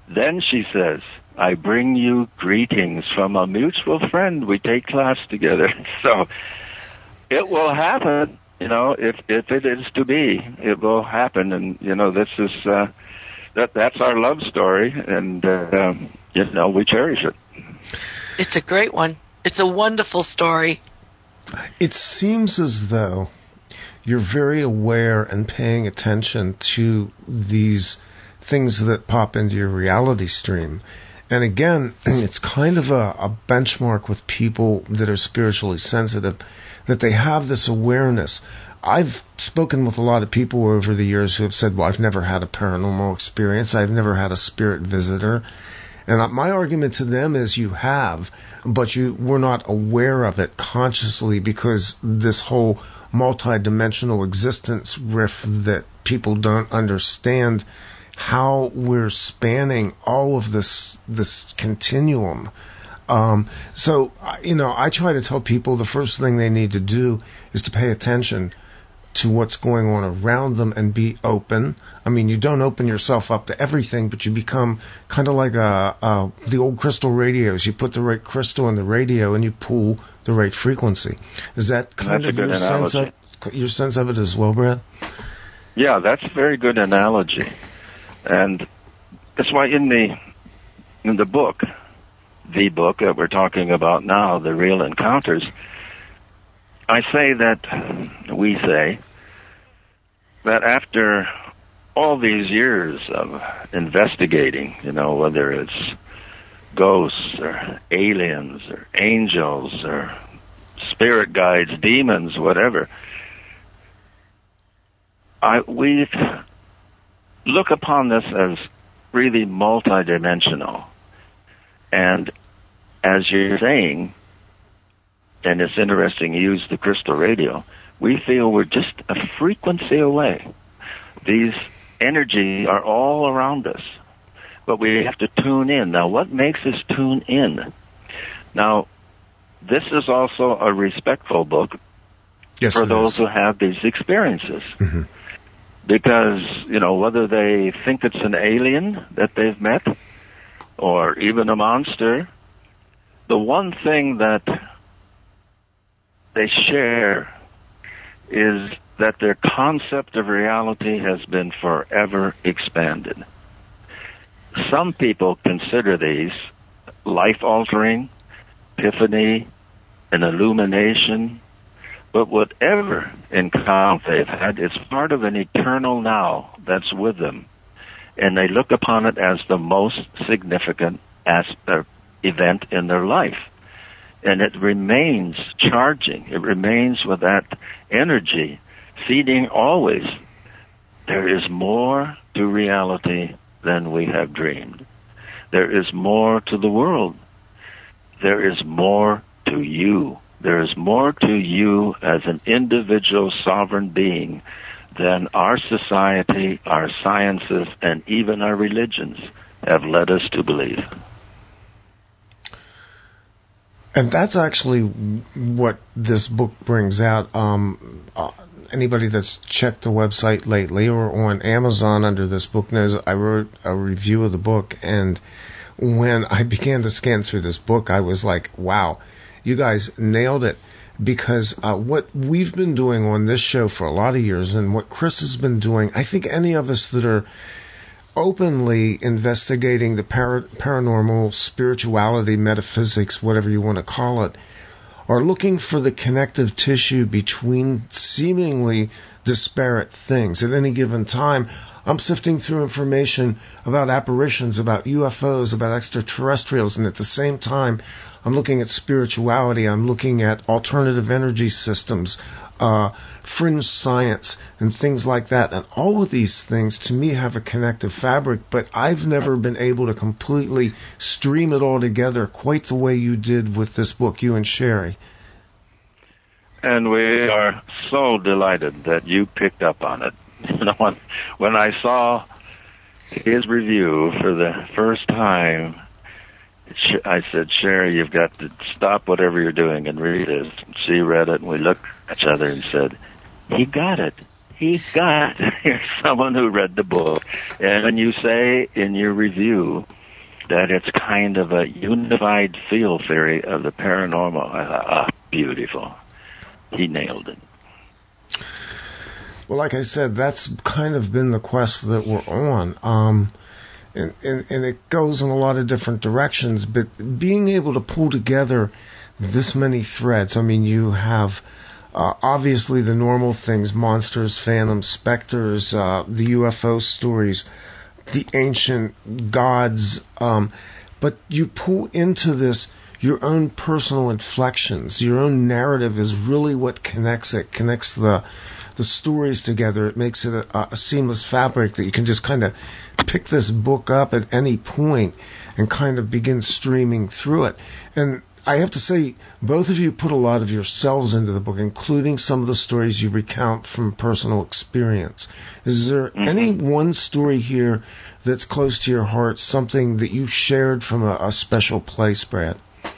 Then she says, I bring you greetings from a mutual friend. We take class together. So it will happen, you know, if if it is to be, it will happen. And, you know, this is, uh, that that's our love story, and, uh, um, you know, we cherish it. It's a great one. It's a wonderful story. It seems as though you're very aware and paying attention to these things that pop into your reality stream. And again, it's kind of a, a benchmark with people that are spiritually sensitive, that they have this awareness. I've spoken with a lot of people over the years who have said, well, I've never had a paranormal experience. I've never had a spirit visitor. And my argument to them is you have, but you were not aware of it consciously, because this whole multidimensional existence riff that people don't understand how we're spanning all of this this continuum. Um, so, you know, I try to tell people the first thing they need to do is to pay attention to what's going on around them and be open. I mean, you don't open yourself up to everything, but you become kind of like a, a, the old crystal radios. You put the right crystal in the radio and you pull the right frequency. Is that kind That's of your sense of, your sense of it as well, Brad? Yeah, that's a very good analogy. And that's why in the in the book, the book that we're talking about now, The Real Encounters, I say that, we say, that after all these years of investigating, you know, whether it's ghosts or aliens or angels or spirit guides, demons, whatever, I we look upon this as really multidimensional. And as you're saying, and it's interesting you use the crystal radio, we feel we're just a frequency away. These energies are all around us, but we have to tune in. Now, what makes us tune in? Now, this is also a respectful book yes, for those is. who have these experiences. Mm-hmm. Because, you know, whether they think it's an alien that they've met or even a monster, the one thing that they share is that their concept of reality has been forever expanded. Some people consider these life-altering, epiphany, an illumination, but whatever encounter they've had is part of an eternal now that's with them. And they look upon it as the most significant as- uh, event in their life. And it remains charging. It remains with that energy, feeding always. There is more to reality than we have dreamed. There is more to the world. There is more to you. There is more to you as an individual sovereign being than our society, our sciences, and even our religions have led us to believe. And that's actually what this book brings out. Um, uh, anybody that's checked the website lately or on Amazon under this book knows I wrote a review of the book, and when I began to scan through this book, I was like, wow, you guys nailed it. Because uh, what we've been doing on this show for a lot of years, and what Chris has been doing, I think any of us that are openly investigating the para- paranormal, spirituality, metaphysics, whatever you want to call it, are looking for the connective tissue between seemingly disparate things. At any given time, I'm sifting through information about apparitions, about U F Os, about extraterrestrials, and at the same time, I'm looking at spirituality, I'm looking at alternative energy systems, uh, fringe science, and things like that. And all of these things, to me, have a connective fabric, but I've never been able to completely stream it all together quite the way you did with this book, you and Sherry. And we are so delighted that you picked up on it. You know, when, when I saw his review for the first time, I said, Sherry, you've got to stop whatever you're doing and read this. She read it, and we looked at each other and said, he got it. He got it. Here's someone who read the book. And when you say in your review that it's kind of a unified field theory of the paranormal. I thought, ah, beautiful. He nailed it. Well, like I said, that's kind of been the quest that we're on. Um, and, and, and it goes in a lot of different directions, but being able to pull together this many threads, I mean, you have uh, obviously the normal things, monsters, phantoms, specters, uh, the U F O stories, the ancient gods, um, but you pull into this your own personal inflections. Your own narrative is really what connects it, connects the the stories together. It makes it a, a seamless fabric that you can just kind of pick this book up at any point and kind of begin streaming through it. And I have to say, both of you put a lot of yourselves into the book, including some of the stories you recount from personal experience. Is there mm-hmm. any one story here that's close to your heart, something that you shared from a, a special place, Brad?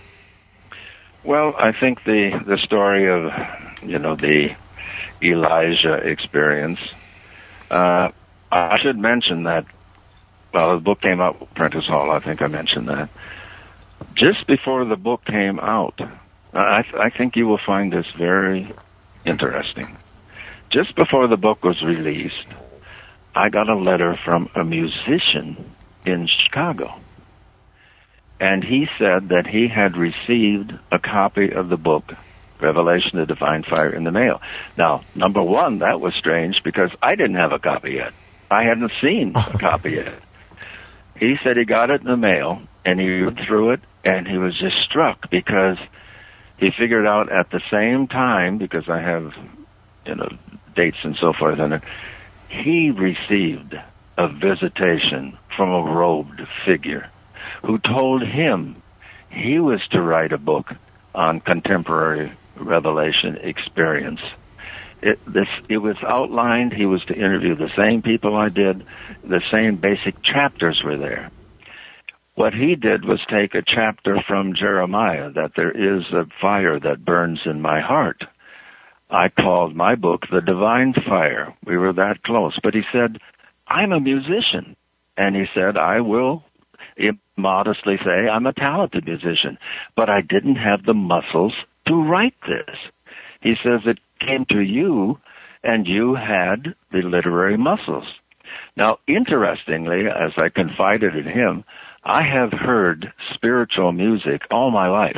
Well, I think the, the story of, you know, the Elijah experience, uh, I should mention that, well, the book came out with Prentice Hall, I think I mentioned that. Just before the book came out, I, th- I think you will find this very interesting. Just before the book was released, I got a letter from a musician in Chicago. And he said that he had received a copy of the book, Revelation of Divine Fire, in the mail. Now, number one, that was strange because I didn't have a copy yet. I hadn't seen a copy yet. He said he got it in the mail, and he read through it, and he was just struck because he figured out at the same time, because I have, you know, dates and so forth in it, he received a visitation from a robed figure who told him he was to write a book on contemporary revelation experience. It, this, it was outlined. He was to interview the same people I did. The same basic chapters were there. What he did was take a chapter from Jeremiah, that there is a fire that burns in my heart. I called my book The Divine Fire. We were that close. But he said, I'm a musician. And he said, I will modestly say I'm a talented musician, but I didn't have the muscles to write this. He says it came to you, and you had the literary muscles. Now, interestingly, as I confided in him, I have heard spiritual music all my life.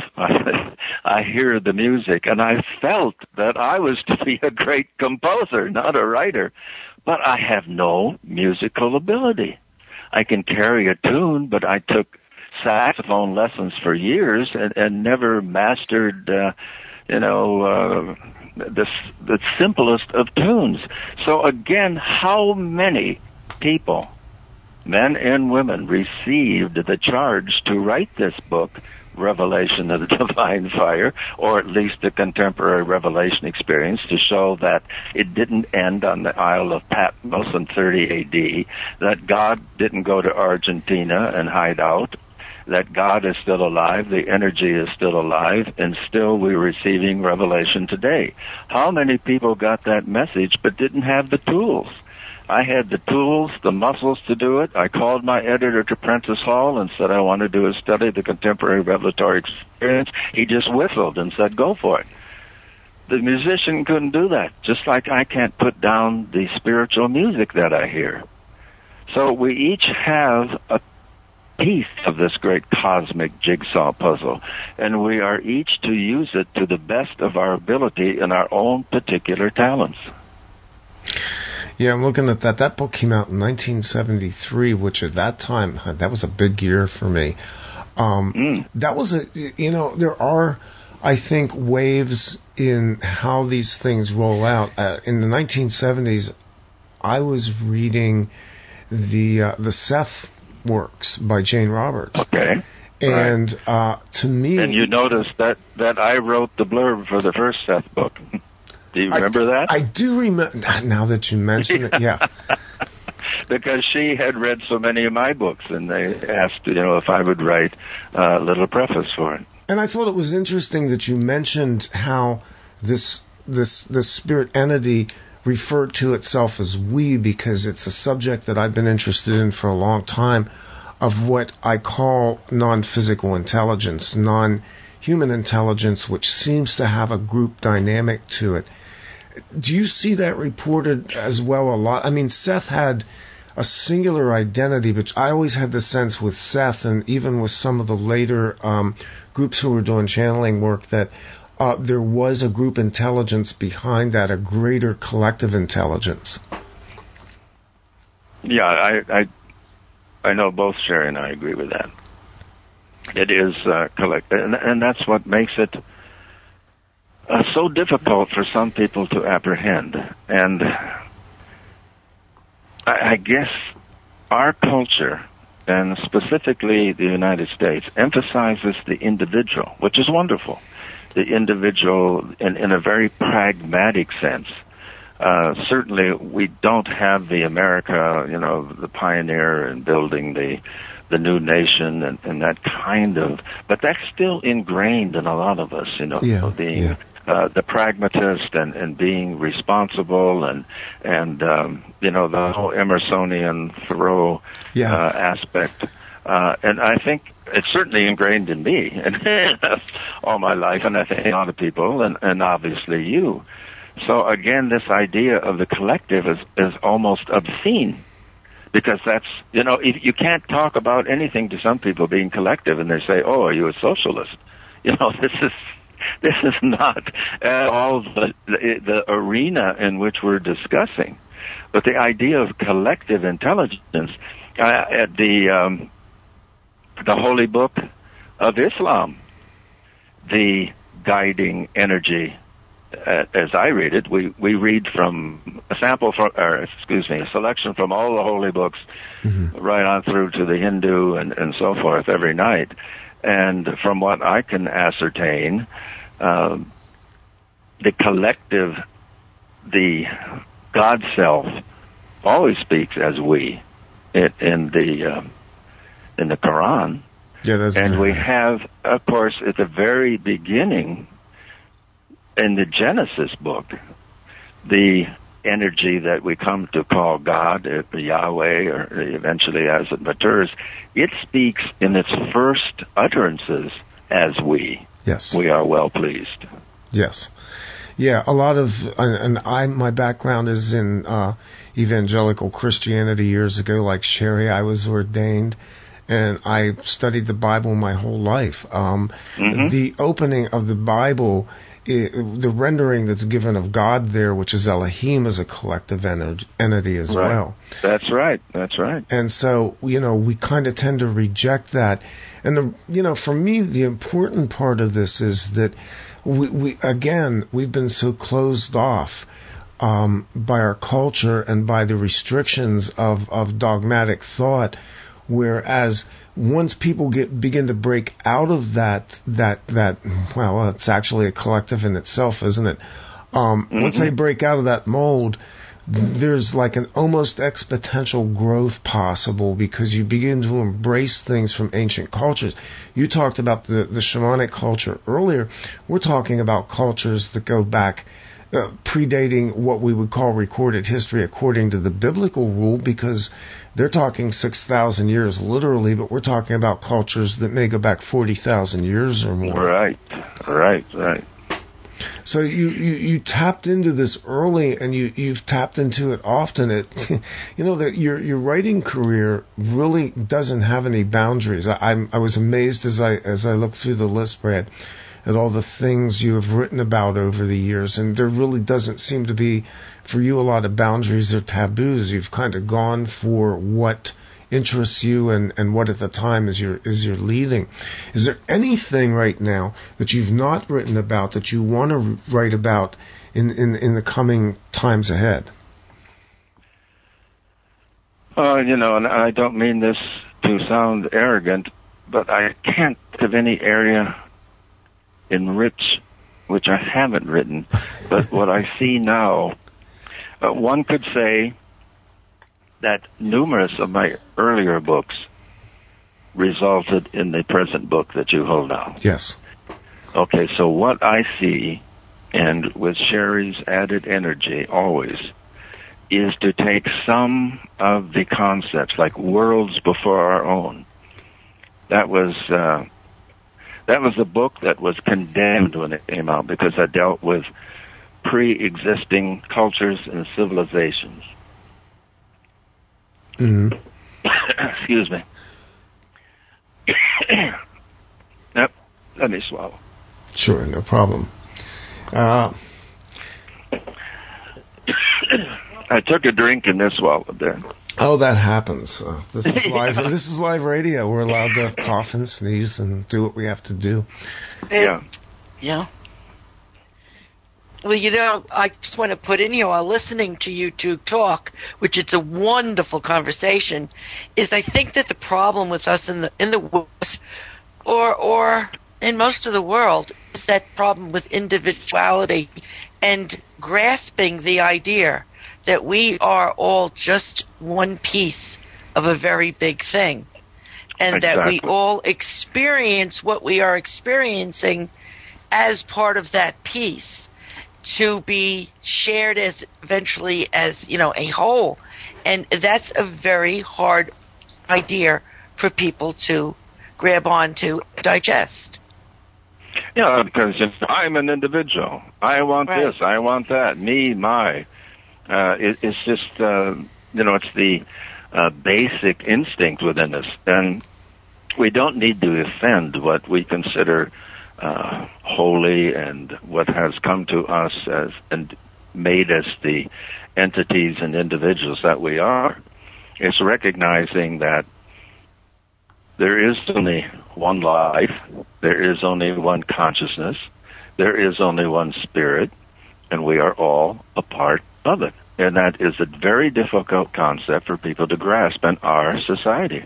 I hear the music, and I felt that I was to be a great composer, not a writer, but I have no musical ability. I can carry a tune, but I took saxophone lessons for years and, and never mastered, uh, you know, uh, the, the simplest of tunes. So again, how many people, men and women, received the charge to write this book, Revelation of the Divine Fire, or at least the contemporary revelation experience, to show that it didn't end on the Isle of Patmos in thirty A D, that God didn't go to Argentina and hide out, that God is still alive, the energy is still alive, and still we're receiving revelation today. How many people got that message but didn't have the tools? I had the tools, the muscles to do it. I called my editor to Prentice Hall and said I want to do a study of the contemporary revelatory experience. He just whistled and said, go for it. The musician couldn't do that, just like I can't put down the spiritual music that I hear. So we each have a piece of this great cosmic jigsaw puzzle, and we are each to use it to the best of our ability in our own particular talents. Yeah, I'm looking at that. That book came out in nineteen seventy-three, which at that time, that was a big year for me. Um, mm. That was a, you know, there are, I think, waves in how these things roll out. Uh, in the nineteen seventies, I was reading the uh, the Seth works by Jane Roberts. Okay. And right. uh, to me... And you noticed that, that I wrote the blurb for the first Seth book. Do you remember I, that? I do remember. Now that you mention it, yeah. Because she had read so many of my books, and they asked, you know, if I would write a little preface for it. And I thought it was interesting that you mentioned how this this this spirit entity referred to itself as we, because it's a subject that I've been interested in for a long time. of what I call non-physical intelligence, non-human intelligence, which seems to have a group dynamic to it. Do you see that reported as well a lot? I mean, Seth had a singular identity, but I always had the sense with Seth and even with some of the later um, groups who were doing channeling work that uh, there was a group intelligence behind that, a greater collective intelligence. Yeah, I I, I know both Sherry and I agree with that. It is uh, collective, and, and that's what makes it uh, so difficult for some people to apprehend. And I guess our culture, and specifically the United States, emphasizes the individual, which is wonderful. The individual in, in a very pragmatic sense. Uh, certainly we don't have the America, you know, the pioneer in building the the new nation and, and that kind of, but that's still ingrained in a lot of us, you know, yeah, being yeah. Uh, the pragmatist and, and being responsible and and um, you know, the whole Emersonian Thoreau yeah. uh, aspect, uh, and I think it's certainly ingrained in me and all my life, and I think a lot of people, and, and obviously you. So again, this idea of the collective is is almost obscene, because that's, you know, if you can't talk about anything to some people being collective, and they say, "Oh, are you a socialist?" You know, this is. This is not at all the, the, the arena in which we're discussing. But the idea of collective intelligence, uh, at the um, the Holy Book of Islam, the guiding energy, uh, as I read it, we, we read from a sample from, or excuse me, a selection from all the holy books, mm-hmm. right on through to the Hindu and, and so forth every night. And from what I can ascertain, uh, the collective, the God self, always speaks as we in, in the uh, in the Quran. Yeah, that's and good. We have, of course, at the very beginning in the Genesis book, the energy that we come to call God, uh, Yahweh, or eventually as it matures, it speaks in its first utterances as we. Yes. We are well pleased. Yes. Yeah, a lot of, and I, my background is in uh, evangelical Christianity years ago, like Sherry. I was ordained, and I studied the Bible my whole life. Um, mm-hmm. The opening of the Bible, It, the rendering that's given of God there, which is Elohim, is a collective ener- entity as right. well. That's right. That's right. And so, you know, we kind of tend to reject that. And, the, you know, for me, the important part of this is that, we, we again, we've been so closed off um, by our culture and by the restrictions of, of dogmatic thought, whereas once people get begin to break out of that, that, that, well, it's actually a collective in itself, isn't it? Um, mm-hmm. Once they break out of that mold, there's like an almost exponential growth possible, because you begin to embrace things from ancient cultures. You talked about the, the shamanic culture earlier. We're talking about cultures that go back uh, predating what we would call recorded history according to the biblical rule, because they're talking six thousand years literally, but we're talking about cultures that may go back forty thousand years or more. Right, right, right. So you, you, you tapped into this early, and you, you've tapped into it often. It, you know, that your your writing career really doesn't have any boundaries. I, I'm, I was amazed as I as I looked through the list, Brad, at all the things you have written about over the years, and there really doesn't seem to be, for you, a lot of boundaries or taboos. You've kind of gone for what interests you and, and what at the time is your is your leading. Is there anything right now that you've not written about that you want to write about in, in, in the coming times ahead? Uh, you know, and I don't mean this to sound arrogant, but I can't think of any area in which, which I haven't written, but what I see now, uh, one could say that numerous of my earlier books resulted in the present book that you hold now. Yes. Okay, so what I see, and with Sherry's added energy always, is to take some of the concepts, like worlds before our own. That was uh, that was a book that was condemned when it came out because it dealt with pre-existing cultures and civilizations. Mm-hmm. Excuse me. Yep. Let me swallow. Sure, no problem. Uh, I took a drink and this swallowed there. Oh, that happens. Uh, this is live. This is live radio. We're allowed to cough and sneeze and do what we have to do. Yeah. Yeah. Well, you know, I just want to put in here while listening to you two talk, which it's a wonderful conversation, is I think that the problem with us in the in the West or or in most of the world is that problem with individuality and grasping the idea that we are all just one piece of a very big thing, and exactly. that we all experience what we are experiencing as part of that piece, to be shared as eventually as, you know, a whole. And that's a very hard idea for people to grab on to digest. Yeah, because if I'm an individual. I want Right. this, I want that, me, my. Uh, it, it's just, uh, you know, it's the uh, basic instinct within us. And we don't need to offend what we consider Uh, holy and what has come to us as and made us the entities and individuals that we are. It's recognizing that there is only one life, there is only one consciousness, there is only one spirit, and we are all a part of it. And that is a very difficult concept for people to grasp in our society.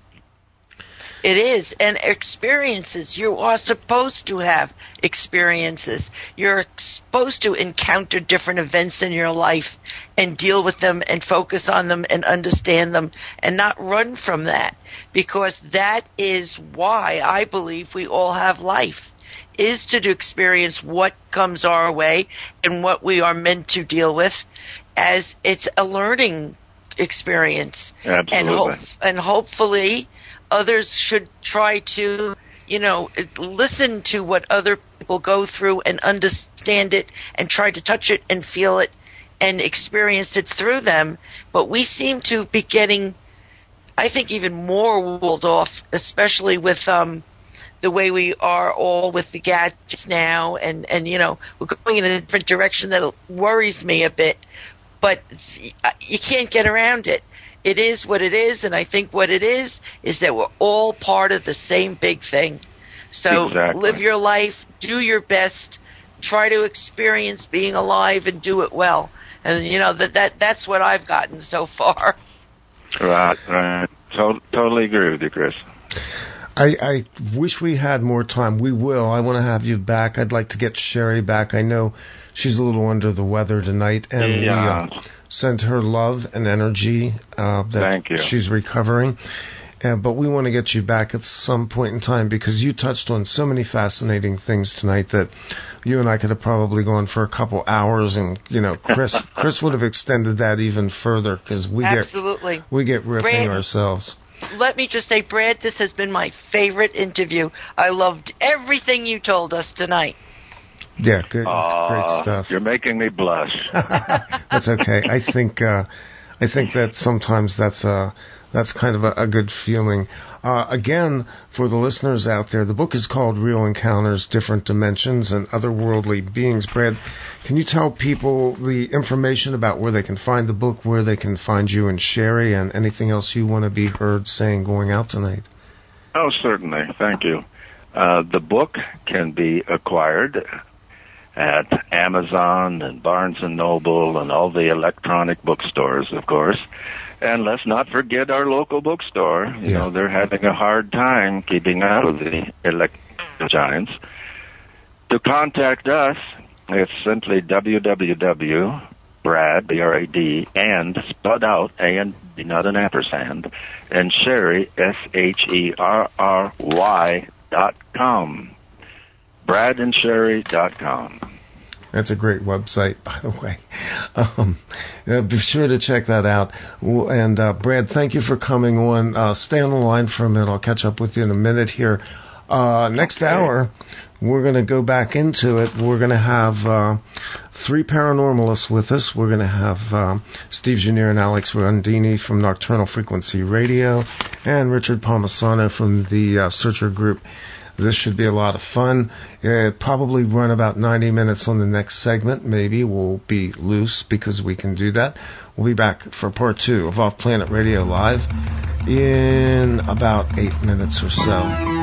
It is, and experiences. You are supposed to have experiences. You're supposed to encounter different events in your life and deal with them and focus on them and understand them and not run from that, because that is why I believe we all have life, is to experience what comes our way and what we are meant to deal with, as it's a learning experience. Absolutely. And, hope, and hopefully others should try to, you know, listen to what other people go through and understand it and try to touch it and feel it and experience it through them. But we seem to be getting, I think, even more walled off, especially with um, the way we are all with the gadgets now. And, and, you know, we're going in a different direction that worries me a bit. But you can't get around it. It is what it is, and I think what it is is that we're all part of the same big thing. So exactly. Live your life, do your best, try to experience being alive and do it well. And, you know, that, that that's what I've gotten so far. Right, right. To- totally agree with you, Chris. I, I wish we had more time. We will. I want to have you back. I'd like to get Sherry back. I know she's a little under the weather tonight, and yeah. we uh, send her love and energy uh, that Thank you. she's recovering. Uh, but we want to get you back at some point in time, because you touched on so many fascinating things tonight that you and I could have probably gone for a couple hours, and you know, Chris Chris would have extended that even further, because we Absolutely. get we get ripping Brand- ourselves. Let me just say, Brad, this has been my favorite interview. I loved everything you told us tonight. Yeah, good, uh, great stuff. You're making me blush. That's okay. I think uh, I think that sometimes that's a that's kind of a, a good feeling. Uh, again, for the listeners out there, the book is called Real Encounters, Different Dimensions, and Otherworldly Beings. Brad, can you tell people the information about where they can find the book, where they can find you and Sherry, and anything else you want to be heard saying going out tonight? Oh, certainly. Thank you. Uh, the book can be acquired at Amazon and Barnes and Noble and all the electronic bookstores, of course. And let's not forget our local bookstore. You yeah. know, they're having a hard time keeping out of the electronic giants. To contact us, it's simply www. Brad, B R A D, and spelled out, A and D, not an ampersand, and Sherry, S H E R R Y dot com. brad and sherry dot com. That's a great website, by the way. Um, uh, be sure to check that out. And uh, Brad, thank you for coming on. Uh, stay on the line for a minute. I'll catch up with you in a minute here. Uh, next okay. hour, we're going to go back into it. We're going to have uh, three paranormalists with us. We're going to have uh, Steve Junior and Alex Rondini from Nocturnal Frequency Radio and Richard Palmisano from the uh, Searcher Group. This should be a lot of fun. It probably run about ninety minutes on the next segment. Maybe we'll be loose because we can do that. We'll be back for part two of Off Planet Radio Live in about eight minutes or so.